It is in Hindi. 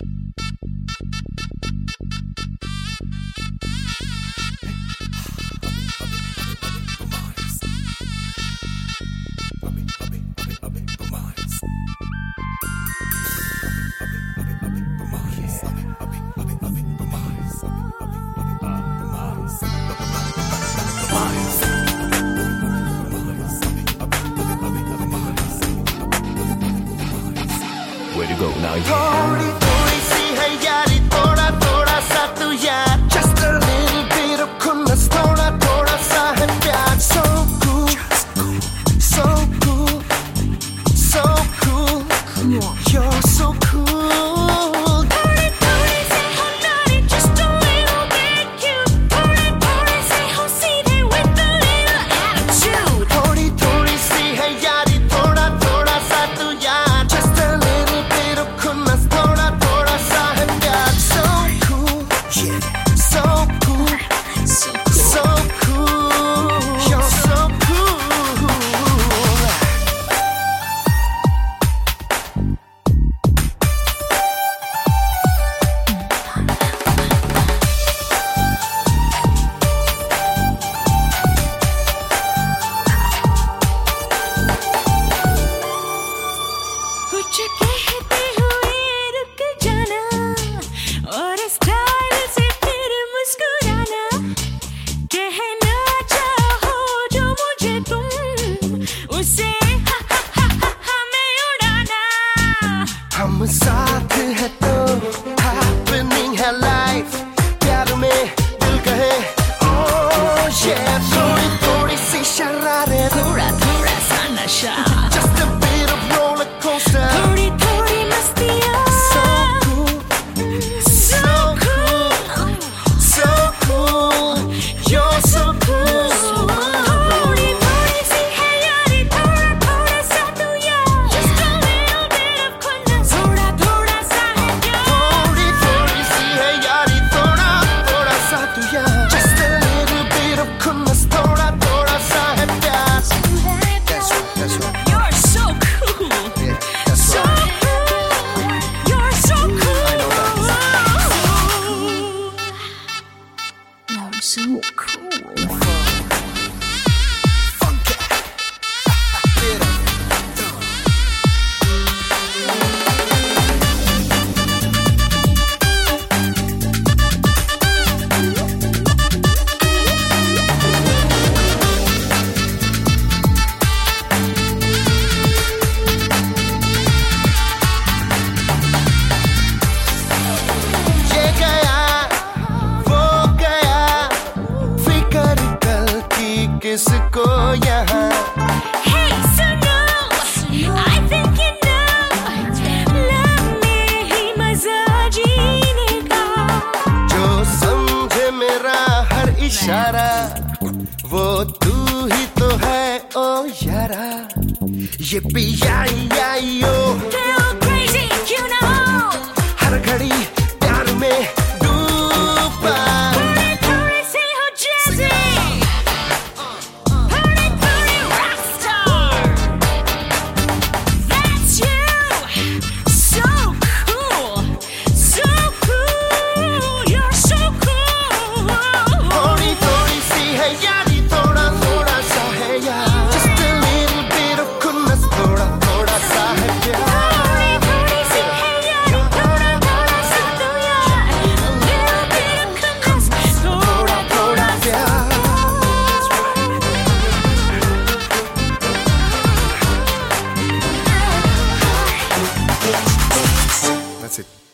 Where to go now? थोड़ी थोड़ी सी है यारी, थोड़ा थोड़ा सा तू यार, just a little bit of खुन्नस, थोड़ा थोड़ा सा है प्यार. So cool, so cool, so cool, you're so cool. थोड़ी थोड़ी से हो naughty, just a little bit cute. थोड़ी थोड़ी से हो सीधे with a little attitude. थोड़ी थोड़ी सी है यारी, थोड़ा थोड़ा सा तू यार, just a little bit of खुन्नस, थोड़ा थोड़ा सा है प्यार. So cool, so cool, so cool, you're so cool. कुछ कहते हुए रुक जाना और स्टाइल से फिर मुस्कुराना. कहना चाहो जो मुझे तुम, उसे हमें उड़ाना. हम साथ है तो happening है life, प्यार में दिल कहे oh yeah. थोड़ी थोड़ी सी शरारत, थोड़ा थोड़ा सा नशा, just a bit of roller coaster. थोड़ी थोड़ी मस्तियाँ. So cool, So cool, so cool, you're so cool. थोड़ी थोड़ी सी है यारी, थोड़ा थोड़ा सा तू यार, just a little bit of खुन्नस, थोड़ा थोड़ा सा है प्यार. थोड़ी थोड़ी सी है यारी, थोड़ा थोड़ा सा तू यार, just a little bit of खुन्नस, थोड़ा थोड़ा सा है प्यार. That's right. You're so cool, Yeah, that's so right. cool, you're so cool. You're so cool. ये गया वो गया, फिकर कल की किसको यहाँ. Hey, सुनो, I think you know, love में ही मजा जीने का. जो समझे मेरा हर इशारा, वो तू ही तो है ओ यारा. ये पियाइयो Feel crazy, you know. हर घड़ी प्यार में डूबा. थोड़ी थोड़ी से हो jazzy, थोड़ी थोड़ी rockstar. That's you, so cool, so cool, you're so cool. थोड़ी थोड़ी सी है यारी, थोड़ा थोड़ा सा है यार, just a little bit of खुन्नस, थोड़ा थोड़ा सा है प्यार. थोड़ी थोड़ी सी है यारी, थोड़ा थोड़ा सा तू यार, a little bit of खुन्नस, थोड़ा थोड़ा सा. प्यार. That's it.